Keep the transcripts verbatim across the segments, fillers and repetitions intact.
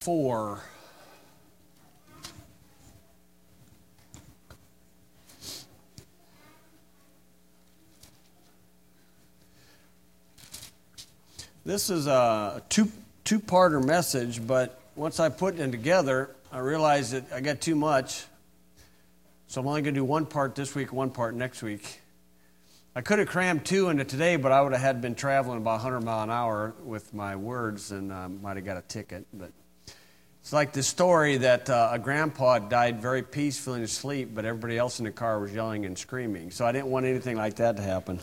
Four. This is a two two-parter message, but once I put them together, I realized that I got too much. So I'm only going to do one part this week, one part next week. I could have crammed two into today, but I would have had been traveling about one hundred mile an hour with my words, and I might have got a ticket. But it's like the story that uh, a grandpa died very peacefully asleep, but everybody else in the car was yelling and screaming. So I didn't want anything like that to happen.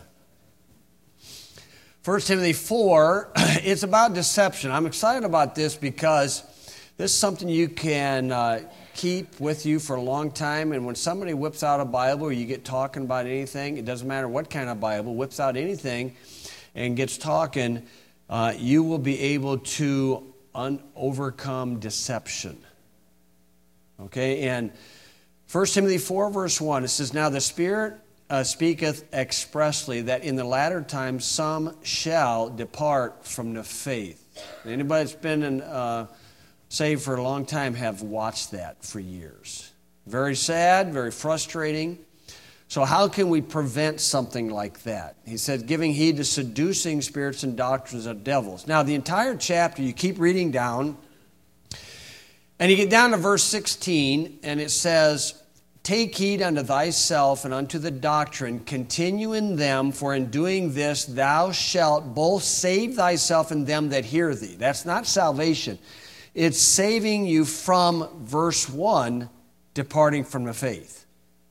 First Timothy four, it's about deception. I'm excited about this because this is something you can uh, keep with you for a long time. And when somebody whips out a Bible or you get talking about anything, it doesn't matter what kind of Bible, whips out anything and gets talking, uh, you will be able to un- overcome deception. Okay, and First Timothy four, verse one, it says, Now the Spirit uh, speaketh expressly that in the latter times some shall depart from the faith. Anybody that's been in... Uh, saved for a long time have watched that for years. Very sad, very frustrating. So how can we prevent something like that? He said, giving heed to seducing spirits and doctrines of devils. Now, the entire chapter, you keep reading down, and you get down to verse sixteen, and it says, Take heed unto thyself and unto the doctrine, continue in them, for in doing this thou shalt both save thyself and them that hear thee. That's not salvation. It's saving you from, verse one, departing from the faith.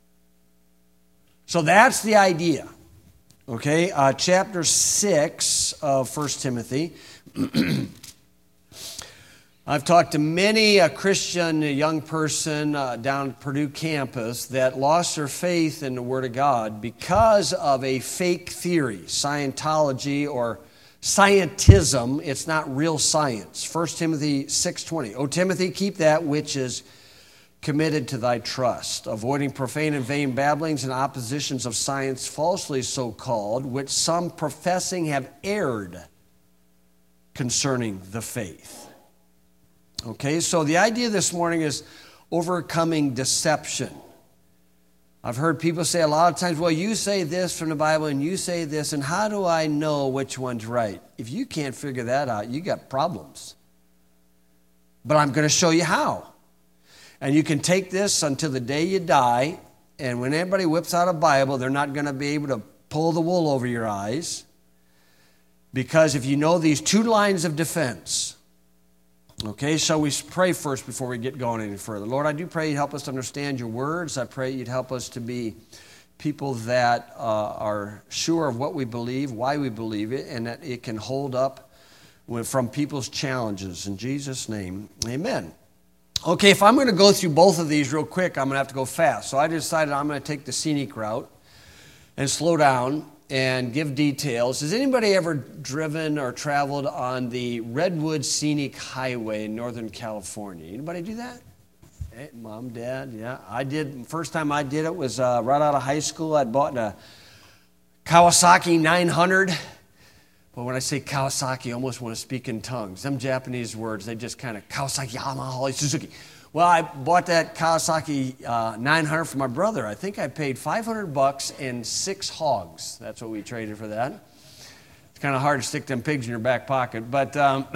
So that's the idea. Okay, uh, chapter six of First Timothy. I've talked to many a Christian a young person uh, down at Purdue campus that lost their faith in the Word of God because of a fake theory, Scientology or scientism. It's not real science. First Timothy six twenty. O Timothy, keep that which is committed to thy trust, avoiding profane and vain babblings and oppositions of science falsely so called, which some professing have erred concerning the faith. Okay, so the idea this morning is overcoming deception. I've heard people say a lot of times, well, you say this from the Bible and you say this, and how do I know which one's right? If you can't figure that out, you got problems. But I'm going to show you how. And you can take this until the day you die, and when anybody whips out a Bible, they're not going to be able to pull the wool over your eyes. Because if you know these two lines of defense, okay, so we pray first before we get going any further. Lord, I do pray you'd help us to understand your words. I pray you'd help us to be people that uh, are sure of what we believe, why we believe it, and that it can hold up with, from people's challenges. In Jesus' name, amen. Okay, if I'm going to go through both of these real quick, I'm going to have to go fast. So I decided I'm going to take the scenic route and slow down and give details. Has anybody ever driven or traveled on the Redwood Scenic Highway in Northern California? Anybody do that? Hey, Mom, Dad, yeah. I did. First time I did it was uh, right out of high school. I'd bought a Kawasaki nine hundred. But when I say Kawasaki, I almost want to speak in tongues. Them Japanese words, they just kind of Kawasaki, Yamaha, Suzuki. Well, I bought that Kawasaki uh, nine hundred for my brother. I think I paid five hundred bucks and six hogs. That's what we traded for that. It's kind of hard to stick them pigs in your back pocket. But um,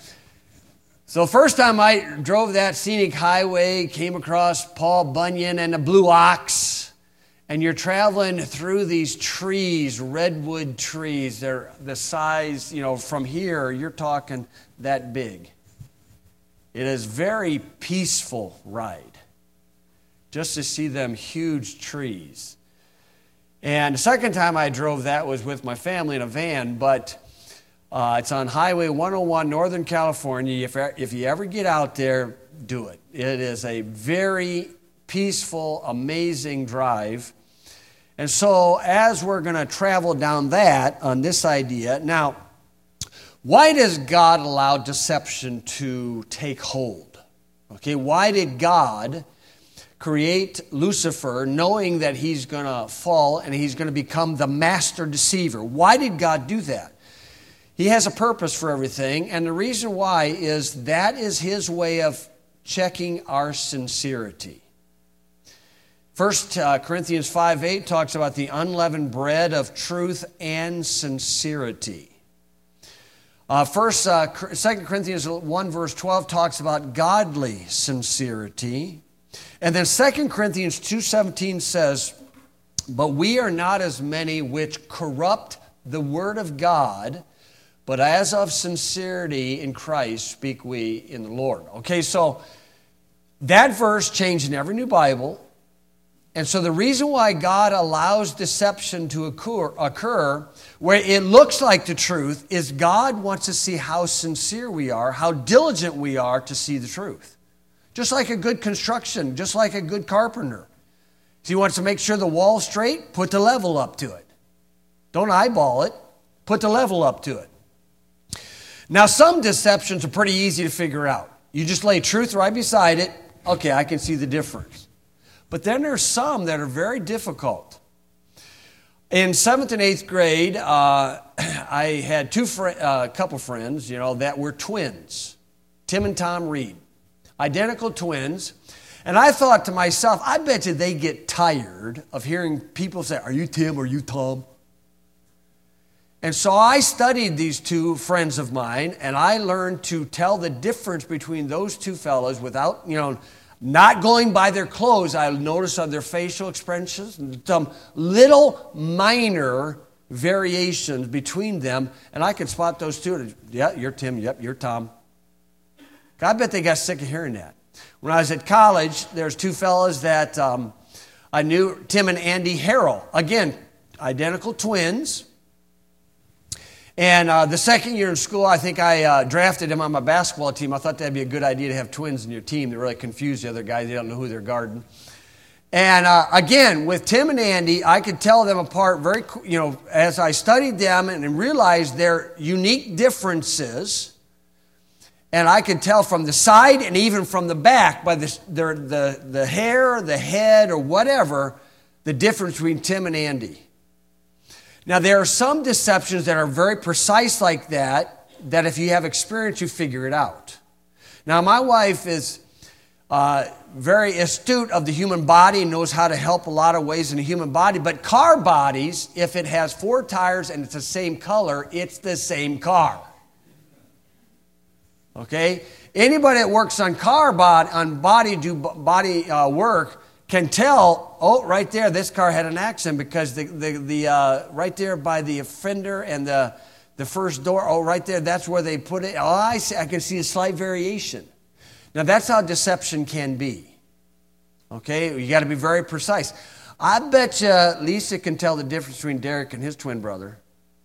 so first time I drove that scenic highway, came across Paul Bunyan and the Blue Ox, and you're traveling through these trees, redwood trees. They're the size, you know, from here, you're talking that big. It is a very peaceful ride, just to see them huge trees. And the second time I drove that was with my family in a van, but uh, it's on Highway one oh one, Northern California. If, if you ever get out there, do it. It is a very peaceful, amazing drive. And so as we're going to travel down that on this idea, now, why does God allow deception to take hold? Okay, why did God create Lucifer knowing that he's going to fall and he's going to become the master deceiver? Why did God do that? He has a purpose for everything, and the reason why is that is His way of checking our sincerity. First uh, Corinthians five eight talks about the unleavened bread of truth and sincerity. Uh, first, uh, Second Corinthians one verse twelve talks about godly sincerity. And then Second Corinthians two seventeen says, "But we are not as many which corrupt the word of God, but as of sincerity in Christ speak we in the Lord." Okay, so that verse changed in every new Bible. And so the reason why God allows deception to occur, occur where it looks like the truth is God wants to see how sincere we are, how diligent we are to see the truth. Just like a good construction, just like a good carpenter. If he wants to make sure the wall's straight, put the level up to it. Don't eyeball it, put the level up to it. Now some deceptions are pretty easy to figure out. You just lay truth right beside it, okay, I can see the difference. But then there's some that are very difficult. In seventh and eighth grade, uh, I had two fr- uh, couple friends, you know, that were twins, Tim and Tom Reed, identical twins. And I thought to myself, I bet you they get tired of hearing people say, "Are you Tim or are you Tom?" And so I studied these two friends of mine, and I learned to tell the difference between those two fellows without, you know, not going by their clothes. I noticed on their facial expressions some little minor variations between them, and I could spot those two. Yeah, you're Tim. Yep, you're Tom. I bet they got sick of hearing that. When I was at college, there's two fellas that um, I knew, Tim and Andy Harrell. Again, identical twins. And uh, the second year in school, I think I uh, drafted him on my basketball team. I thought that'd be a good idea to have twins in your team. They really confuse the other guys. They don't know who they're guarding. And uh, again, with Tim and Andy, I could tell them apart very, you know, as I studied them and realized their unique differences. And I could tell from the side and even from the back by the, their, the, the hair, the head, or whatever, the difference between Tim and Andy. Now, there are some deceptions that are very precise like that, that if you have experience, you figure it out. Now, my wife is uh, very astute of the human body and knows how to help a lot of ways in the human body. But car bodies, if it has four tires and it's the same color, it's the same car. Okay? Anybody that works on car body, on body, do body uh, work, can tell, oh, right there, this car had an accident because the, the, the uh, right there by the fender and the, the first door, oh, right there, that's where they put it. Oh, I see, I can see a slight variation. Now, that's how deception can be. Okay? You got to be very precise. I bet you Lisa can tell the difference between Derek and his twin brother.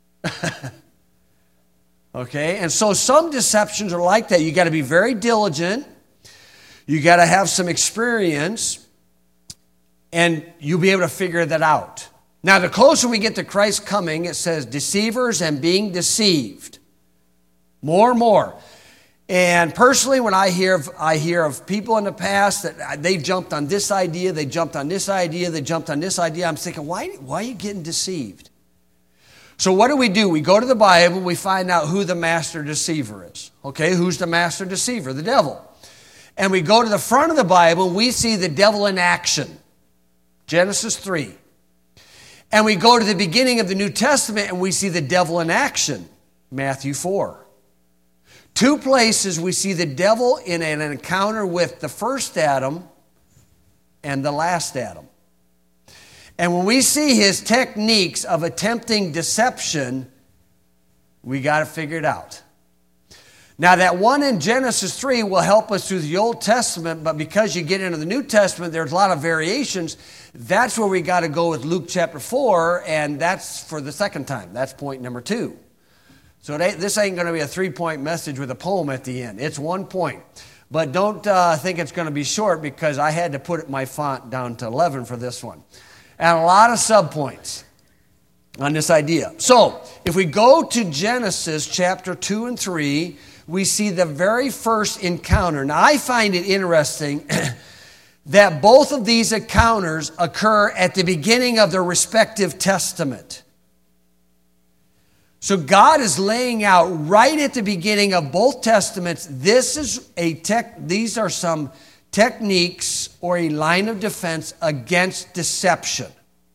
Okay? And so some deceptions are like that. You got to be very diligent. You got to have some experience. And you'll be able to figure that out. Now, the closer we get to Christ's coming, it says deceivers and being deceived. More and more. And personally, when I hear of, I hear of people in the past that they jumped on this idea, they jumped on this idea, they jumped on this idea, I'm thinking, why, why are you getting deceived? So what do we do? We go to the Bible, we find out who the master deceiver is. Okay, who's the master deceiver? The devil. And we go to the front of the Bible, and we see the devil in action. Genesis three. And we go to the beginning of the New Testament and we see the devil in action. Matthew four. Two places we see the devil in an encounter with the first Adam and the last Adam. And when we see his techniques of attempting deception, we got to figure it out. Now, that one in Genesis three will help us through the Old Testament, but because you get into the New Testament, there's a lot of variations. That's where we got to go with Luke chapter four, and that's for the second time. That's point number two. So this ain't going to be a three-point message with a poem at the end. It's one point. But don't uh, think it's going to be short because I had to put my font down to eleven for this one. And a lot of subpoints on this idea. So, if we go to Genesis chapter two and three, we see the very first encounter. Now, I find it interesting that both of these encounters occur at the beginning of their respective testament. So God is laying out right at the beginning of both testaments, this is a tech, these are some techniques or a line of defense against deception.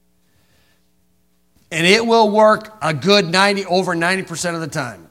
And it will work a good ninety, over ninety percent of the time.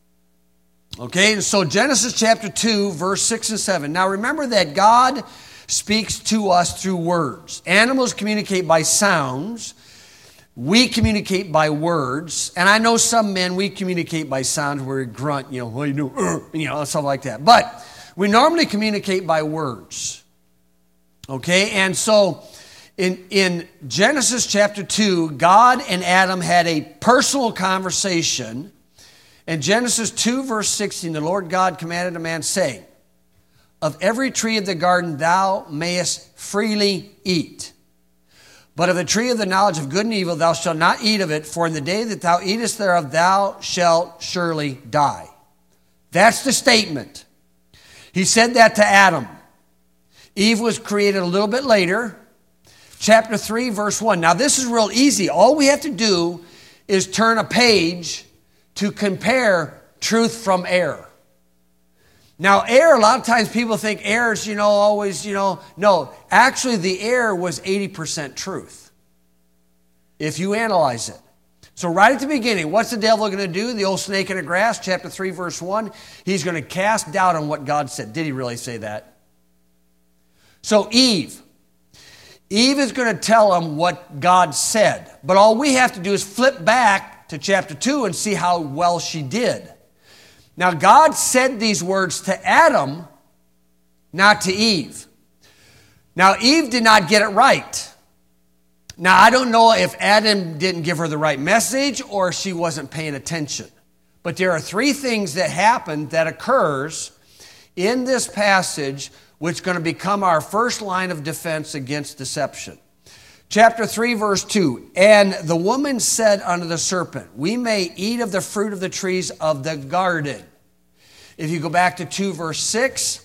Okay, and so Genesis chapter two, verse six and seven. Now remember that God speaks to us through words. Animals communicate by sounds. We communicate by words. And I know some men, we communicate by sounds where we grunt, you know, what do you do? Uh, you know, stuff like that. But we normally communicate by words. Okay, and so in, in Genesis chapter two, God and Adam had a personal conversation. In Genesis two, verse sixteen, the Lord God commanded a man, saying, of every tree of the garden thou mayest freely eat. But of the tree of the knowledge of good and evil thou shalt not eat of it, for in the day that thou eatest thereof thou shalt surely die. That's the statement. He said that to Adam. Eve was created a little bit later. Chapter three, verse one. Now this is real easy. All we have to do is turn a page to compare truth from error. Now, error, a lot of times people think error is, you know, always, you know, no. Actually, the error was eighty percent truth, if you analyze it. So right at the beginning, what's the devil going to do? The old snake in the grass, chapter three, verse one. He's going to cast doubt on what God said. Did he really say that? So Eve. Eve is going to tell him what God said. But all we have to do is flip back to chapter two and see how well she did. Now, God said these words to Adam, not to Eve. Now, Eve did not get it right. Now, I don't know if Adam didn't give her the right message or she wasn't paying attention. But there are three things that happened that occurs in this passage which is going to become our first line of defense against deception. Chapter three, verse two, and the woman said unto the serpent, we may eat of the fruit of the trees of the garden. If you go back to two, verse six,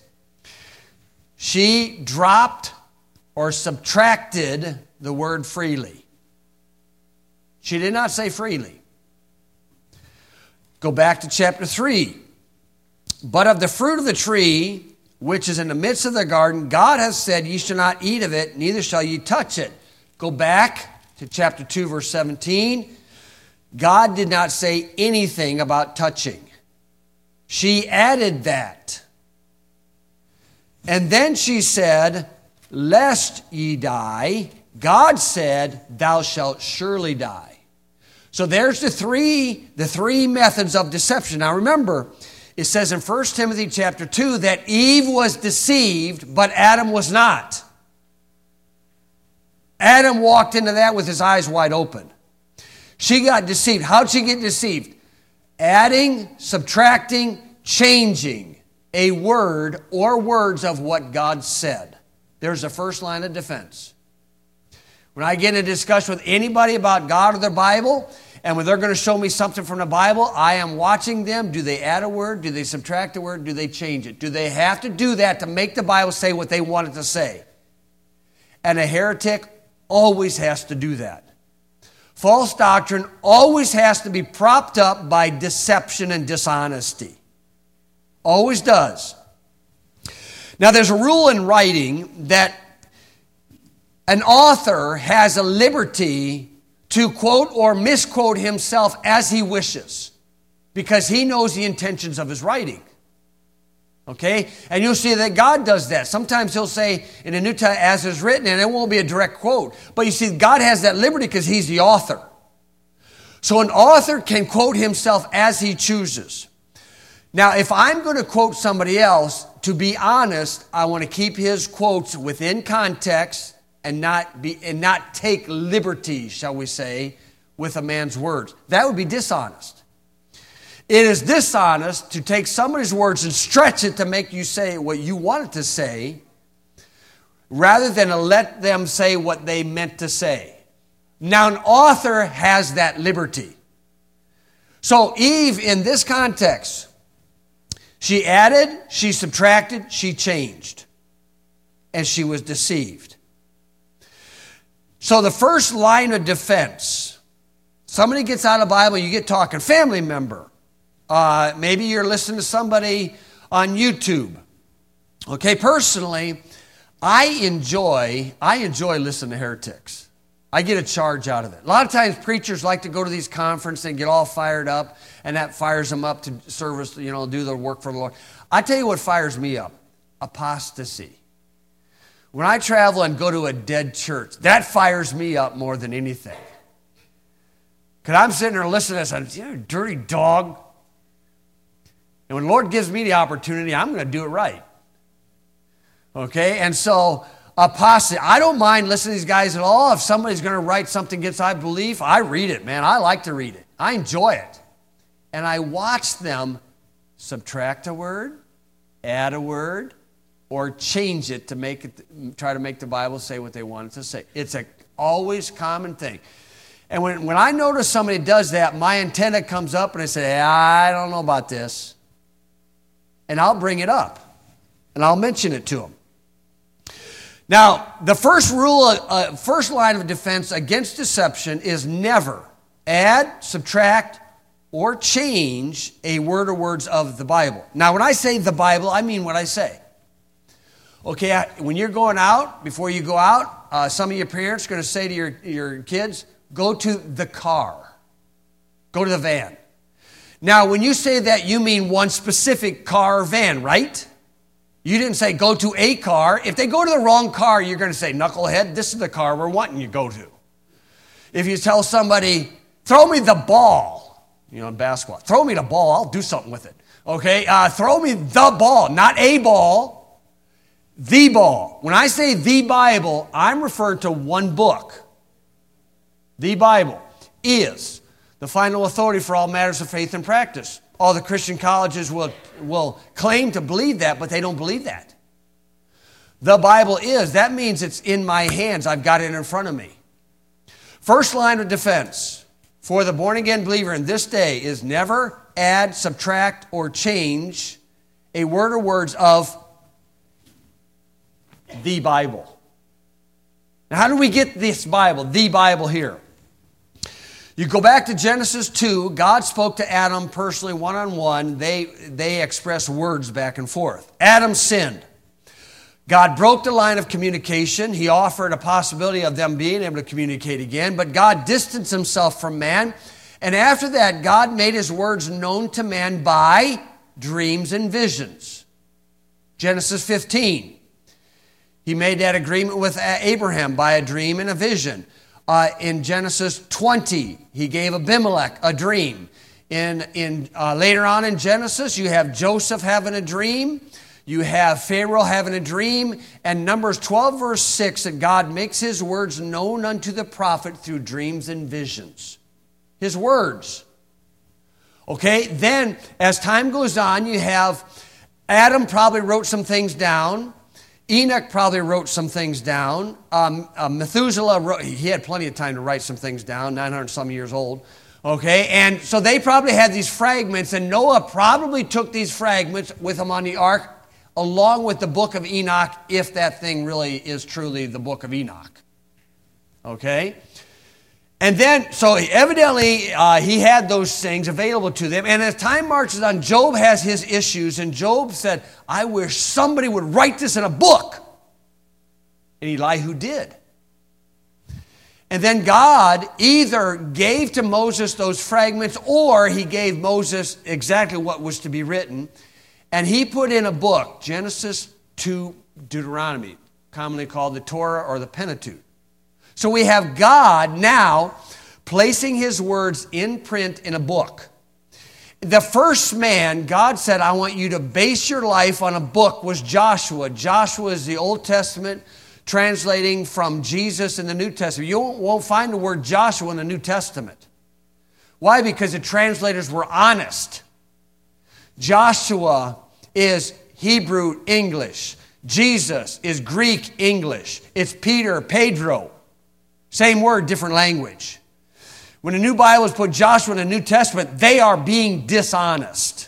she dropped or subtracted the word freely. She did not say freely. Go back to chapter three. But of the fruit of the tree, which is in the midst of the garden, God has said, ye shall not eat of it, neither shall ye touch it. Go back to chapter two, verse seventeen. God did not say anything about touching. She added that. And then she said, lest ye die, God said, thou shalt surely die. So there's the three, the three methods of deception. Now remember, it says in First Timothy chapter two that Eve was deceived, but Adam was not. Adam walked into that with his eyes wide open. She got deceived. How'd she get deceived? Adding, subtracting, changing a word or words of what God said. There's the first line of defense. When I get in a discussion with anybody about God or the Bible, and when they're going to show me something from the Bible, I am watching them. Do they add a word? Do they subtract a word? Do they change it? Do they have to do that to make the Bible say what they want it to say? And a heretic always has to do that. False doctrine always has to be propped up by deception and dishonesty. Always does. Now there's a rule in writing that an author has a liberty to quote or misquote himself as he wishes, because he knows the intentions of his writing. Okay? And you'll see that God does that. Sometimes he'll say in the New Testament, as is written, and it won't be a direct quote. But you see, God has that liberty because he's the author. So an author can quote himself as he chooses. Now, if I'm going to quote somebody else, to be honest, I want to keep his quotes within context and not be and not take liberties, shall we say, with a man's words. That would be dishonest. It is dishonest to take somebody's words and stretch it to make you say what you wanted to say, rather than to let them say what they meant to say. Now, an author has that liberty. So Eve, in this context, she added, she subtracted, she changed, and she was deceived. So the first line of defense, Somebody gets out of the Bible, you get talking. Family member. Uh, maybe you're listening to somebody on YouTube. Okay, personally, I enjoy, I enjoy listening to heretics. I get a charge out of it. A lot of times preachers like to go to these conferences and get all fired up, and that fires them up to service, you know, do their work for the Lord. I tell you what fires me up, apostasy. When I travel and go to a dead church, that fires me up more than anything. Because I'm sitting there listening to this, and you dirty dog. And when the Lord gives me the opportunity, I'm going to do it right. Okay, and so apostasy. I don't mind listening to these guys at all. If somebody's going to write something against my belief, I read it, man. I like to read it. I enjoy it. And I watch them subtract a word, add a word, or change it to make it, try to make the Bible say what they want it to say. It's a always common thing. And when, when I notice somebody does that, my antenna comes up and I say, I don't know about this. And I'll bring it up. And I'll mention it to them. Now, the first rule, uh, first line of defense against deception is never add, subtract, or change a word or words of the Bible. Now, when I say the Bible, I mean what I say. Okay, when you're going out, before you go out, uh, some of your parents are going to say to your, your kids, go to the car. Go to the van. Now, when you say that, you mean one specific car or van, right? You didn't say go to a car. If they go to the wrong car, you're going to say, knucklehead, this is the car we're wanting you to go to. If you tell somebody, throw me the ball, you know, in basketball, throw me the ball, I'll do something with it. Okay, uh, throw me the ball, not a ball, the ball. When I say the Bible, I'm referring to one book. The Bible is the final authority for all matters of faith and practice. All the Christian colleges will, will claim to believe that, but they don't believe that. The Bible is. That means it's in my hands. I've got it in front of me. First line of defense for the born-again believer in this day is never add, subtract, or change a word or words of the Bible. Now, how do we get this Bible, the Bible here? You go back to Genesis two, God spoke to Adam personally one-on-one. They, they expressed words back and forth. Adam sinned. God broke the line of communication. He offered a possibility of them being able to communicate again, but God distanced himself from man. And after that, God made his words known to man by dreams and visions. Genesis fifteen. He made that agreement with Abraham by a dream and a vision. Uh, in Genesis twenty, he gave Abimelech a dream. In, in, uh, later on in Genesis, you have Joseph having a dream. You have Pharaoh having a dream. And Numbers twelve, verse six, that God makes his words known unto the prophet through dreams and visions. His words. Okay, then as time goes on, you have Adam probably wrote some things down. Enoch probably wrote some things down. Um, uh, Methuselah, wrote, he had plenty of time to write some things down, nine hundred some years old. Okay, and so they probably had these fragments, and Noah probably took these fragments with him on the ark, along with the book of Enoch, if that thing really is truly the book of Enoch. Okay? And then, so evidently, uh, he had those things available to them. And as time marches on, Job has his issues. And Job said, I wish somebody would write this in a book. And Elihu did. And then God either gave to Moses those fragments, or he gave Moses exactly what was to be written. And he put in a book, Genesis to Deuteronomy, commonly called the Torah or the Pentateuch. So we have God now placing his words in print in a book. The first man, God said, I want you to base your life on a book, was Joshua. Joshua is the Old Testament translating from Jesus in the New Testament. You won't find the word Joshua in the New Testament. Why? Because the translators were honest. Joshua is Hebrew English. Jesus is Greek English. It's Peter, Pedro. Same word, different language. When the New Bible is put Joshua in the New Testament, they are being dishonest.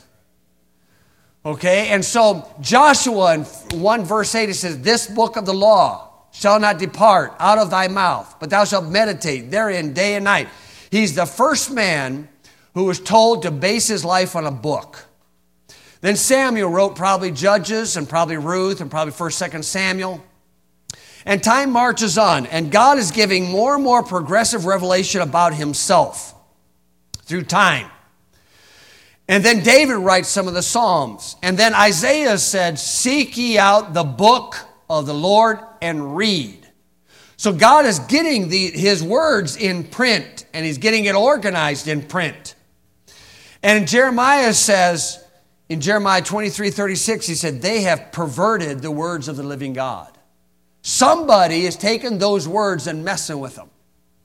Okay, and so Joshua in one verse eight, it says, this book of the law shall not depart out of thy mouth, but thou shalt meditate therein day and night. He's the first man who was told to base his life on a book. Then Samuel wrote probably Judges and probably Ruth and probably first, second Samuel. And time marches on, and God is giving more and more progressive revelation about himself through time. And then David writes some of the Psalms. And then Isaiah said, seek ye out the book of the Lord and read. So God is getting the, his words in print, and he's getting it organized in print. And Jeremiah says, in Jeremiah twenty-three thirty-six, he said, they have perverted the words of the living God. Somebody has taken those words and messing with them.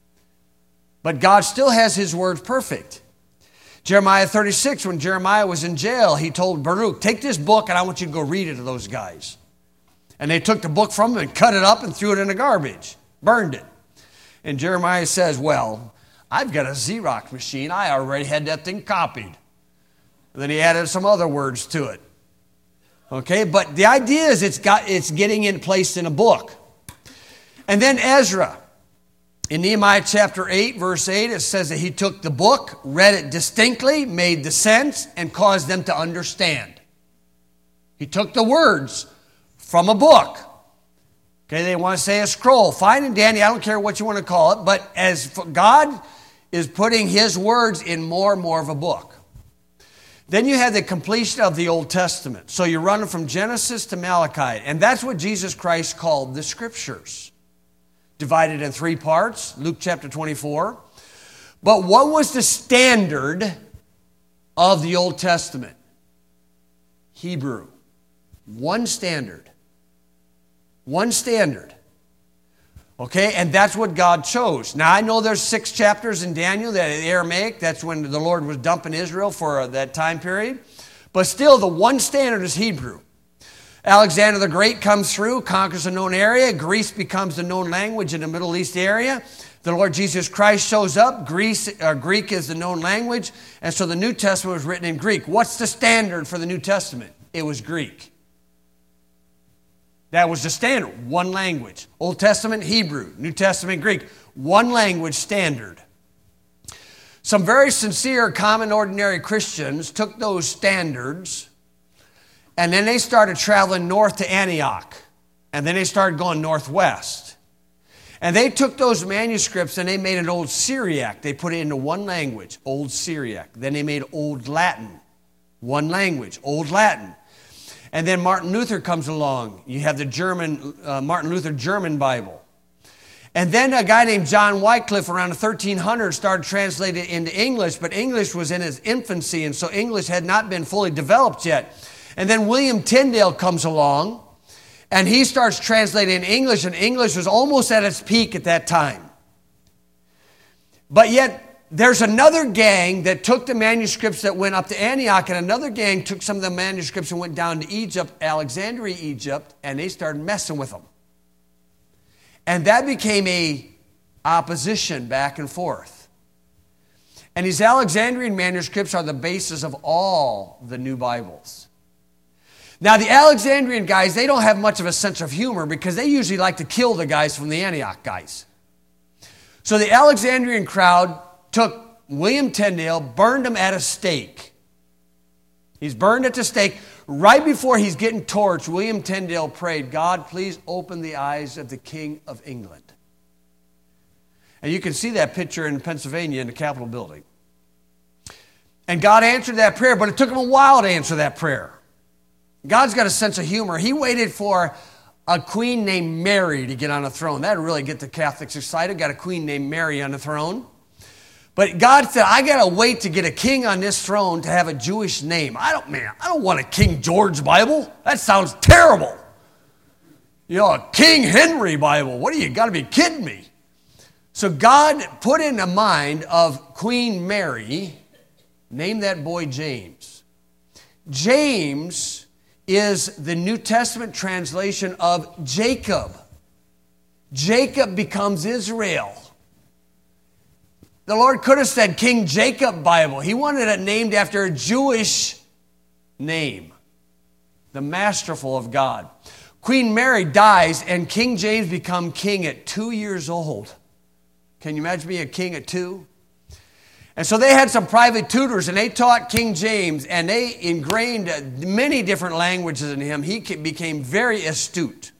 But God still has his words perfect. Jeremiah thirty-six, when Jeremiah was in jail, he told Baruch, take this book and I want you to go read it to those guys. And they took the book from him and cut it up and threw it in the garbage, burned it. And Jeremiah says, well, I've got a Xerox machine. I already had that thing copied. And then he added some other words to it. Okay, but the idea is it's got it's getting in placed in a book. And then Ezra, in Nehemiah chapter eight, verse eight, it says that he took the book, read it distinctly, made the sense, and caused them to understand. He took the words from a book. Okay, they want to say a scroll. Fine and dandy, I don't care what you want to call it, but as God is putting his words in more and more of a book. Then you have the completion of the Old Testament. So you're running from Genesis to Malachi. And that's what Jesus Christ called the Scriptures. Divided in three parts, Luke chapter twenty-four. But what was the standard of the Old Testament? Hebrew. One standard. One standard. Okay, and that's what God chose. Now, I know there's six chapters in Daniel, that Aramaic, that's when the Lord was dumping Israel for that time period. But still, the one standard is Hebrew. Alexander the Great comes through, conquers a known area. Greece becomes the known language in the Middle East area. The Lord Jesus Christ shows up. Greece, uh, Greek is the known language. And so the New Testament was written in Greek. What's the standard for the New Testament? It was Greek. That was the standard, one language. Old Testament, Hebrew. New Testament, Greek. One language standard. Some very sincere, common, ordinary Christians took those standards and then they started traveling north to Antioch. And then they started going northwest. And they took those manuscripts and they made an Old Syriac. They put it into one language, Old Syriac. Then they made Old Latin, one language, Old Latin. And then Martin Luther comes along. You have the German, uh, Martin Luther German Bible. And then a guy named John Wycliffe around the thirteen hundreds started translating it into English, but English was in its infancy, and so English had not been fully developed yet. And then William Tyndale comes along, and he starts translating in English, and English was almost at its peak at that time. But yet, there's another gang that took the manuscripts that went up to Antioch, and another gang took some of the manuscripts and went down to Egypt, Alexandria, Egypt, and they started messing with them. And that became a opposition back and forth. And these Alexandrian manuscripts are the basis of all the new Bibles. Now, the Alexandrian guys, they don't have much of a sense of humor because they usually like to kill the guys from the Antioch guys. So the Alexandrian crowd took William Tyndale, burned him at a stake. He's burned at the stake. Right before he's getting torched, William Tyndale prayed, God, please open the eyes of the King of England. And you can see that picture in Pennsylvania in the Capitol building. And God answered that prayer, but it took him a while to answer that prayer. God's got a sense of humor. He waited for a queen named Mary to get on the throne. That would really get the Catholics excited. Got a queen named Mary on the throne. But God said, I got to wait to get a king on this throne to have a Jewish name. I don't, man, I don't want a King George Bible. That sounds terrible. You know, a King Henry Bible. What are you, got to be kidding me? So God put in the mind of Queen Mary, name that boy James. James is the New Testament translation of Jacob. Jacob becomes Israel. The Lord could have said King Jacob Bible. He wanted it named after a Jewish name. The masterful of God. Queen Mary dies and King James becomes king at two years old. Can you imagine being a king at two? And so they had some private tutors, and they taught King James, and they ingrained many different languages in him. He became very astute.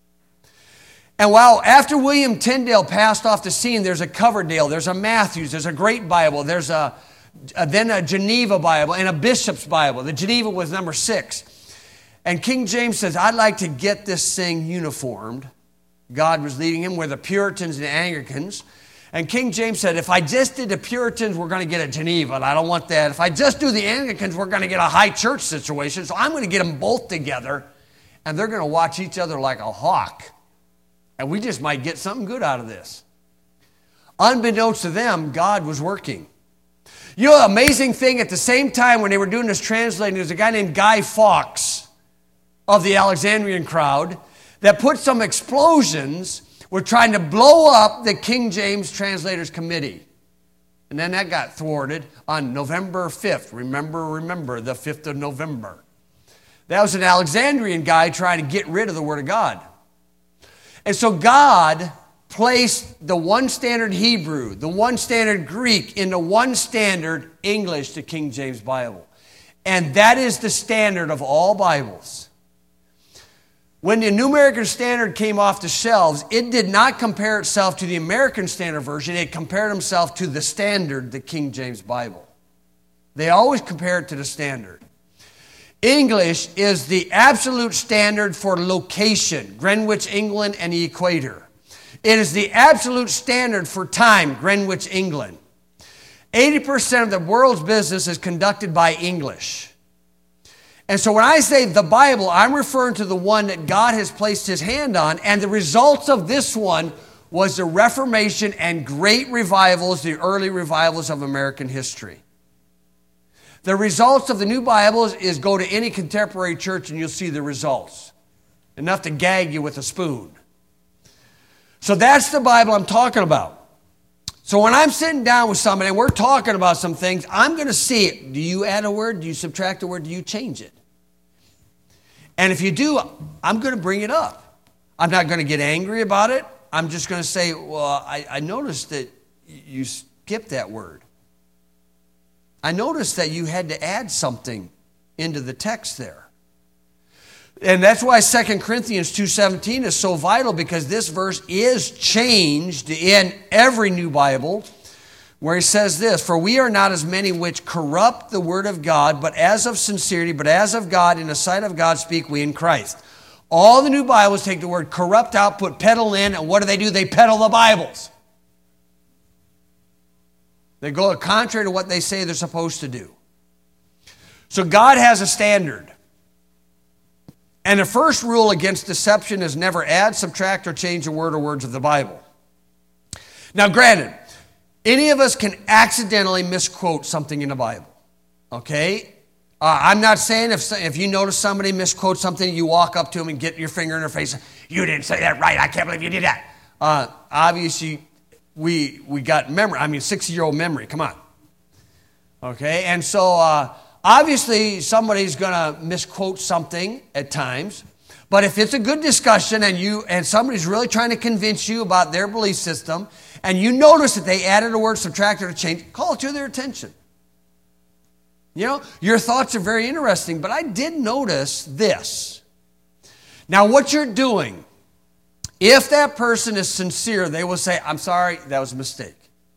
And while after William Tyndale passed off the scene, there's a Coverdale, there's a Matthews, there's a Great Bible, there's a, a then a Geneva Bible, and a Bishop's Bible. The Geneva was number six. And King James says, I'd like to get this thing uniformed. God was leading him. We're the Puritans and the Anglicans. And King James said, if I just did the Puritans, we're going to get a Geneva, and I don't want that. If I just do the Anglicans, we're going to get a high church situation. So I'm going to get them both together, and they're going to watch each other like a hawk. And we just might get something good out of this. Unbeknownst to them, God was working. You know, amazing thing, at the same time when they were doing this translating, there's a guy named Guy Fawkes of the Alexandrian crowd that put some explosions. We're trying to blow up the King James Translators Committee. And then that got thwarted on November fifth. Remember, remember, the fifth of November. That was an Alexandrian guy trying to get rid of the Word of God. And so God placed the one standard Hebrew, the one standard Greek, in the one standard English, the King James Bible. And that is the standard of all Bibles. When the New American Standard came off the shelves, it did not compare itself to the American Standard Version. It compared itself to the standard, the King James Bible. They always compare it to the standard. English is the absolute standard for location, Greenwich, England, and the equator. It is the absolute standard for time, Greenwich, England. eighty percent of the world's business is conducted by English. And so when I say the Bible, I'm referring to the one that God has placed his hand on. And the results of this one was the Reformation and great revivals, the early revivals of American history. The results of the new Bibles is go to any contemporary church and you'll see the results. Enough to gag you with a spoon. So that's the Bible I'm talking about. So when I'm sitting down with somebody and we're talking about some things, I'm going to see it. Do you add a word? Do you subtract a word? Do you change it? And if you do, I'm going to bring it up. I'm not going to get angry about it. I'm just going to say, well, I, I noticed that you skipped that word. I noticed that you had to add something into the text there. And that's why Second Corinthians two seventeen is so vital, because this verse is changed in every new Bible, where he says this, for we are not as many which corrupt the word of God, but as of sincerity, but as of God, in the sight of God speak we in Christ. All the new Bibles take the word corrupt out, put peddle in, and what do they do? They peddle the Bibles. They go contrary to what they say they're supposed to do. So God has a standard. And the first rule against deception is never add, subtract, or change a word or words of the Bible. Now granted, any of us can accidentally misquote something in the Bible, okay? Uh, I'm not saying if, if you notice somebody misquote something, you walk up to them and get your finger in their face. You didn't say that right. I can't believe you did that. Uh, obviously, we we got memory. I mean, sixty-year-old memory. Come on. Okay, and so uh, obviously somebody's going to misquote something at times. But if it's a good discussion and you and somebody's really trying to convince you about their belief system, and you notice that they added a word, subtracted, or changed, call it to their attention. You know, your thoughts are very interesting, but I did notice this. Now, what you're doing, if that person is sincere, they will say, I'm sorry, that was a mistake.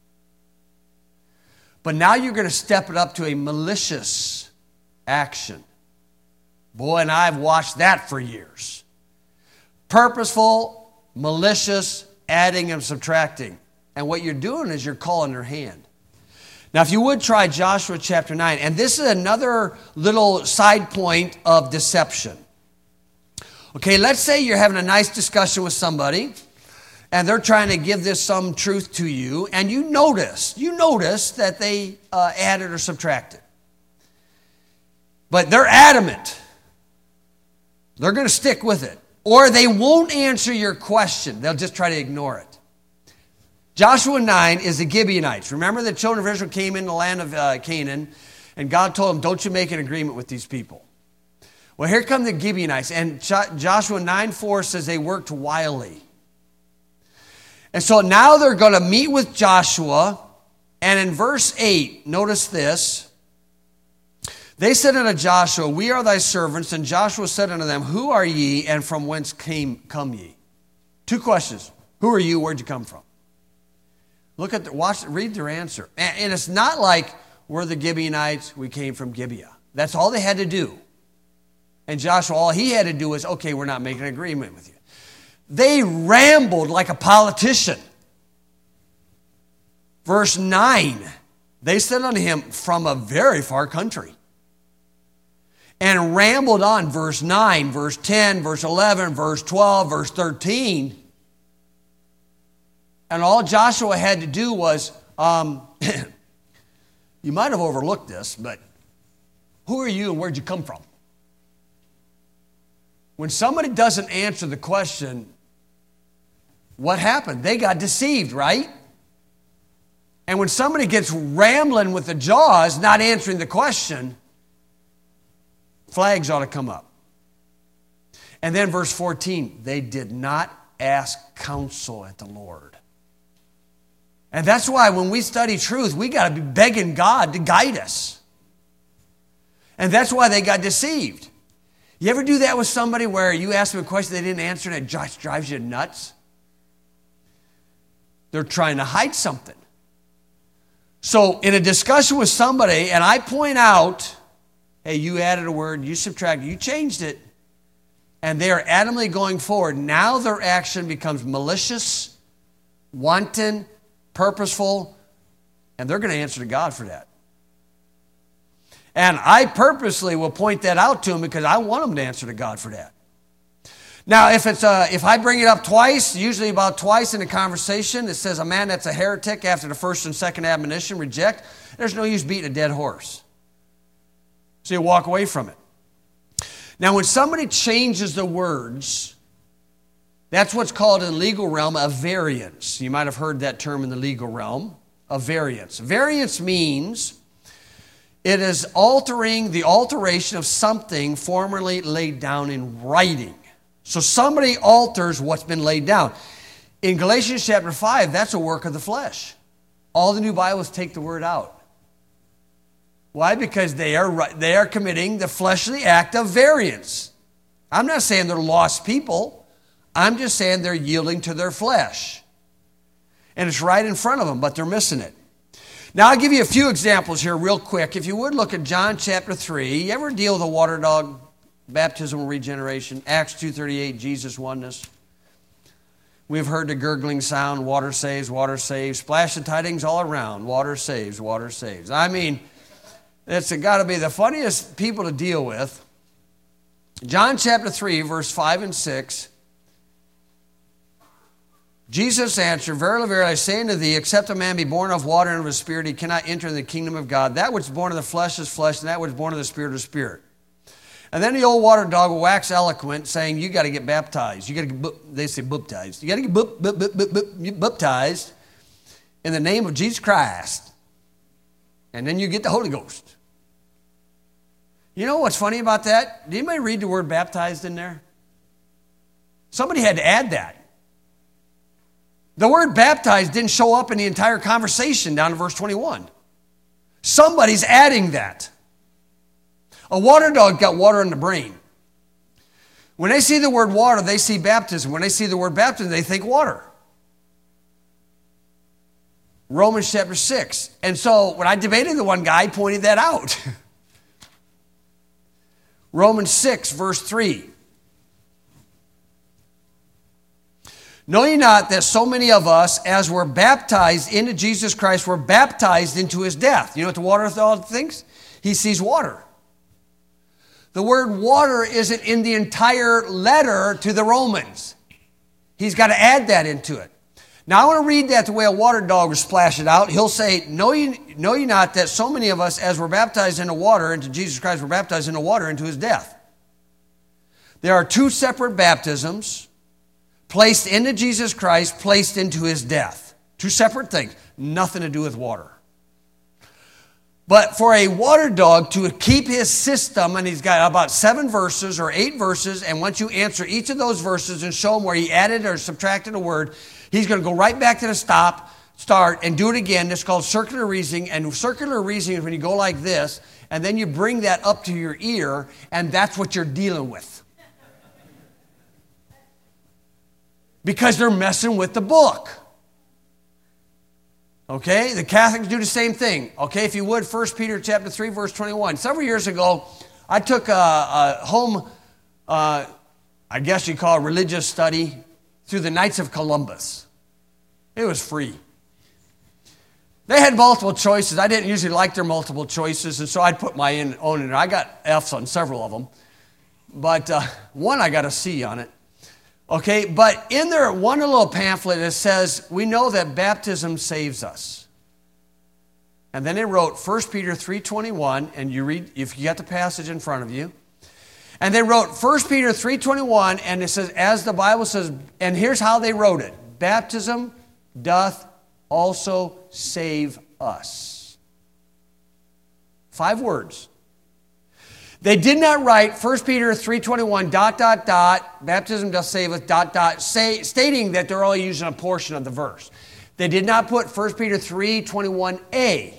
But now you're going to step it up to a malicious action. Boy, and I've watched that for years. Purposeful, malicious, adding and subtracting. And what you're doing is you're calling their hand. Now, if you would try Joshua chapter nine, and this is another little side point of deception. Okay, let's say you're having a nice discussion with somebody, and they're trying to give this some truth to you, and you notice, you notice that they uh, added or subtracted. But they're adamant. They're going to stick with it. Or they won't answer your question. They'll just try to ignore it. Joshua nine is the Gibeonites. Remember the children of Israel came in the land of uh, Canaan, and God told them, don't you make an agreement with these people. Well, here come the Gibeonites, and Joshua nine four says they worked wily. And so now they're going to meet with Joshua, And in verse eight, notice this. They said unto Joshua, we are thy servants. And Joshua said unto them, who are ye, and from whence came come ye? Two questions. Who are you? Where'd you come from? Look at the, watch, read their answer. And, and it's not like we're the Gibeonites, we came from Gibeah. That's all they had to do. And Joshua, all he had to do was, okay, we're not making an agreement with you. They rambled like a politician. Verse nine, they said unto him, from a very far country. And rambled on, verse nine, verse ten, verse eleven, verse twelve, verse thirteen. And all Joshua had to do was, um, you might have overlooked this, but who are you and where'd you come from? When somebody doesn't answer the question, what happened? They got deceived, right? And when somebody gets rambling with the jaws, not answering the question, flags ought to come up. And then verse fourteen, they did not ask counsel at the Lord. And that's why when we study truth, we got to be begging God to guide us. And that's why they got deceived. You ever do that with somebody where you ask them a question they didn't answer and it just drives you nuts? They're trying to hide something. So in a discussion with somebody, and I point out, hey, you added a word, you subtracted, you changed it, and they are adamantly going forward, now their action becomes malicious, wanton, purposeful, and they're going to answer to God for that. And I purposely will point that out to them because I want them to answer to God for that. Now, if it's a, if I bring it up twice, usually about twice in a conversation, it says a man that's a heretic after the first and second admonition, reject, there's no use beating a dead horse. So you walk away from it. Now, when somebody changes the words, that's what's called in the legal realm a variance. You might have heard that term in the legal realm, a variance. Variance means it is altering the alteration of something formerly laid down in writing. So somebody alters what's been laid down. In Galatians chapter five, that's a work of the flesh. All the new Bibles take the word out. Why? Because they are, they are committing the fleshly act of variance. I'm not saying they're lost people. I'm just saying they're yielding to their flesh. And it's right in front of them, but they're missing it. Now, I'll give you a few examples here real quick. If you would look at John chapter three. You ever deal with a water dog? Baptismal regeneration. Acts two thirty-eight, Jesus oneness. We've heard the gurgling sound, water saves, water saves. Splash and tidings all around. Water saves, water saves. I mean, it's got to be the funniest people to deal with. John chapter three, verse five and six. Jesus answered, verily, verily, I say unto thee, except a man be born of water and of the Spirit, he cannot enter in the kingdom of God. That which is born of the flesh is flesh, and that which is born of the Spirit is spirit. And then the old water dog will wax eloquent, saying, you got to get baptized. You got to get, they say baptized. You got to get bup, bup, bup, bup, baptized in the name of Jesus Christ. And then you get the Holy Ghost. You know what's funny about that? Did anybody read the word baptized in there? Somebody had to add that. The word baptized didn't show up in the entire conversation down to verse twenty-one. Somebody's adding that. A water dog got water in the brain. When they see the word water, they see baptism. When they see the word baptism, they think water. Romans chapter six. And so when I debated the one guy, I pointed that out. Romans six, verse three. Know ye not that so many of us, as were baptized into Jesus Christ, were baptized into his death? You know what the water dog thinks? He sees water. The word water isn't in the entire letter to the Romans. He's got to add that into it. Now I want to read that the way a water dog would splash it out. He'll say, know ye, know ye not that so many of us, as were baptized into water, into Jesus Christ, were baptized into water, into his death. There are two separate baptisms, placed into Jesus Christ, placed into his death. Two separate things. Nothing to do with water. But for a water dog to keep his system, and he's got about seven verses or eight verses, and once you answer each of those verses and show him where he added or subtracted a word, he's going to go right back to the stop, start and do it again. It's called circular reasoning. And circular reasoning is when you go like this, and then you bring that up to your ear, and that's what you're dealing with. Because they're messing with the book. Okay, the Catholics do the same thing. Okay, if you would, First Peter chapter three, verse twenty-one. Several years ago, I took a, a home, uh, I guess you call it religious study, through the Knights of Columbus. It was free. They had multiple choices. I didn't usually like their multiple choices, and so I'd put my own in there. I got F's on several of them, but uh, one I got a C on it. Okay, but in there, one little pamphlet, it says, we know that baptism saves us. And then it wrote First Peter three twenty-one, and you read, if you got the passage in front of you. And they wrote First Peter three twenty-one, and it says, as the Bible says, and here's how they wrote it. Baptism doth also save us. Five words. They did not write First Peter three twenty-one, dot, dot, dot, baptism doth save us, dot, dot, say, stating that they're only using a portion of the verse. They did not put First Peter three twenty-one a.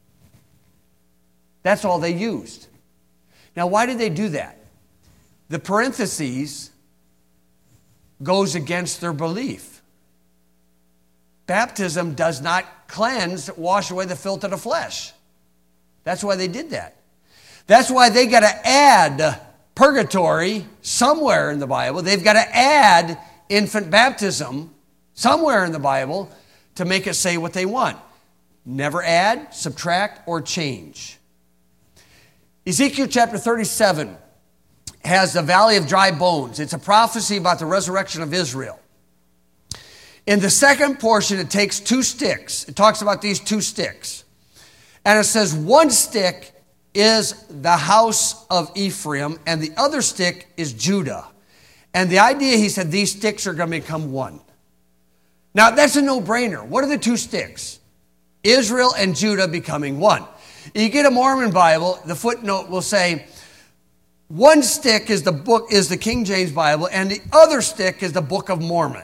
That's all they used. Now, why did they do that? The parentheses goes against their belief. Baptism does not cleanse, wash away the filth of the flesh. That's why they did that. That's why they got to add purgatory somewhere in the Bible. They've got to add infant baptism somewhere in the Bible to make it say what they want. Never add, subtract, or change. Ezekiel chapter thirty-seven has the valley of dry bones. It's a prophecy about the resurrection of Israel. In the second portion, it takes two sticks. It talks about these two sticks. And it says one stick is the house of Ephraim, and the other stick is Judah. And the idea, he said, these sticks are going to become one. Now, that's a no-brainer. What are the two sticks? Israel and Judah becoming one. You get a Mormon Bible, the footnote will say, one stick is the book is the King James Bible, and the other stick is the Book of Mormon.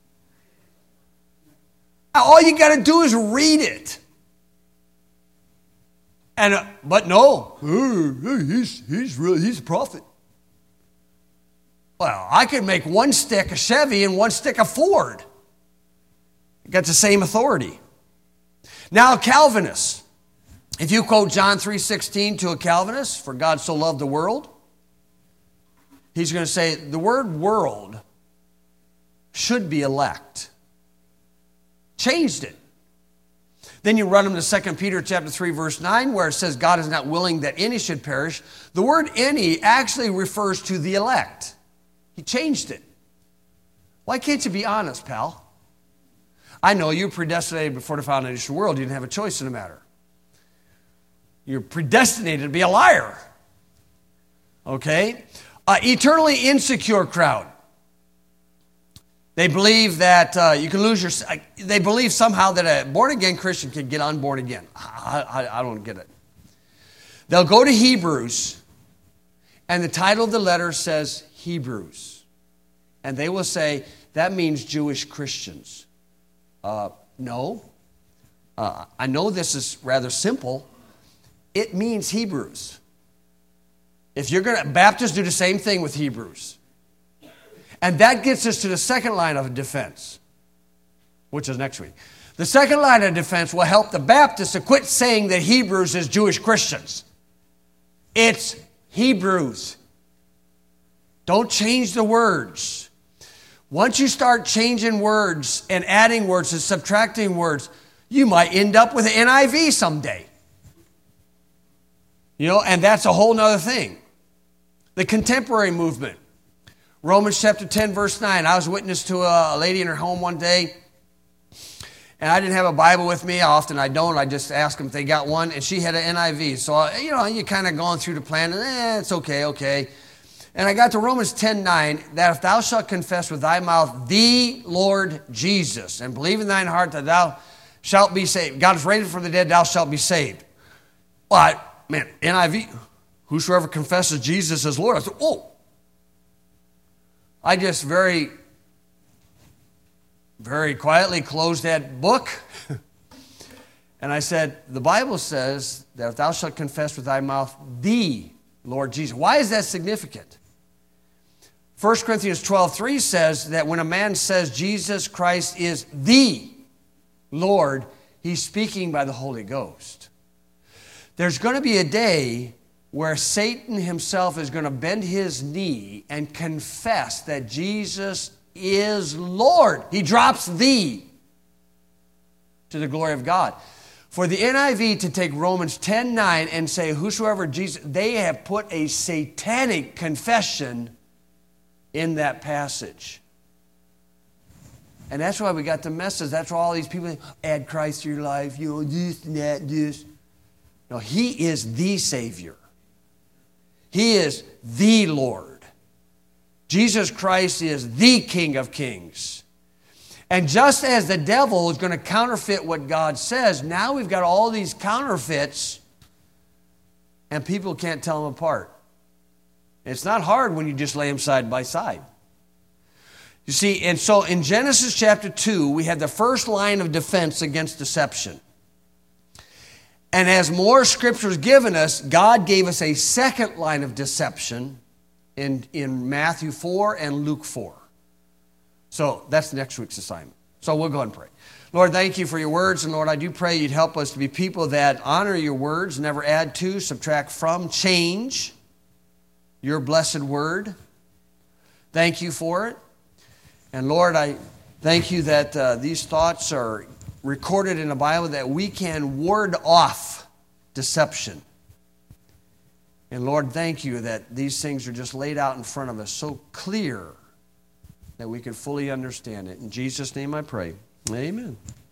All you got to do is read it. And uh, but no, he's he's really he's a prophet. Well, I could make one stick a Chevy and one stick a Ford. It got the same authority. Now, Calvinists, if you quote John three sixteen to a Calvinist, for God so loved the world, he's going to say the word world should be elect. Changed it. Then you run them to Second Peter chapter three, verse nine, where it says God is not willing that any should perish. The word any actually refers to the elect. He changed it. Why can't you be honest, pal? I know you're predestinated before the foundation of the world. You didn't have a choice in the matter. You're predestinated to be a liar. Okay? Uh, eternally insecure crowd. They believe that uh, you can lose your... Uh, they believe somehow that a born-again Christian can get unborn again. I, I, I don't get it. They'll go to Hebrews, and the title of the letter says Hebrews. And they will say, that means Jewish Christians. Uh, no. Uh, I know this is rather simple. It means Hebrews. If you're going to... Baptists do the same thing with Hebrews. And that gets us to the second line of defense, which is next week. The second line of defense will help the Baptists to quit saying that Hebrews is Jewish Christians. It's Hebrews. Don't change the words. Once you start changing words and adding words and subtracting words, you might end up with an N I V someday. You know, and that's a whole nother thing. The contemporary movement. Romans chapter ten, verse nine. I was witness to a lady in her home one day, and I didn't have a Bible with me. Often I don't. I just ask them if they got one, and she had an N I V. So, you know, you're kind of going through the plan, and eh, it's okay, okay. And I got to Romans ten, nine, that if thou shalt confess with thy mouth the Lord Jesus, and believe in thine heart that thou shalt be saved. God is raised from the dead, thou shalt be saved. But, man, N I V, whosoever confesses Jesus as Lord. I said, oh. I just very, very quietly closed that book And I said, the Bible says that if thou shalt confess with thy mouth the Lord Jesus. Why is that significant? First Corinthians twelve three says that when a man says Jesus Christ is the Lord, he's speaking by the Holy Ghost. There's going to be a day where Satan himself is going to bend his knee and confess that Jesus is Lord. He drops the to the glory of God. For the N I V to take Romans ten nine and say, whosoever Jesus, they have put a satanic confession in that passage. And that's why we got the message. That's why all these people add Christ to your life, you know, this and that, this. No, He is the Savior. He is the Lord. Jesus Christ is the King of Kings. And just as the devil is going to counterfeit what God says, now we've got all these counterfeits and people can't tell them apart. It's not hard when you just lay them side by side. You see, and so in Genesis chapter two, we had the first line of defense against deception. And as more scripture is given us, God gave us a second line of deception in, in Matthew four and Luke four. So that's next week's assignment. So we'll go ahead and pray. Lord, thank you for your words. And Lord, I do pray you'd help us to be people that honor your words, never add to, subtract from, change your blessed word. Thank you for it. And Lord, I thank you that uh, these thoughts are recorded in the Bible that we can ward off deception. And Lord, thank you that these things are just laid out in front of us so clear that we can fully understand it. In Jesus' name I pray. Amen.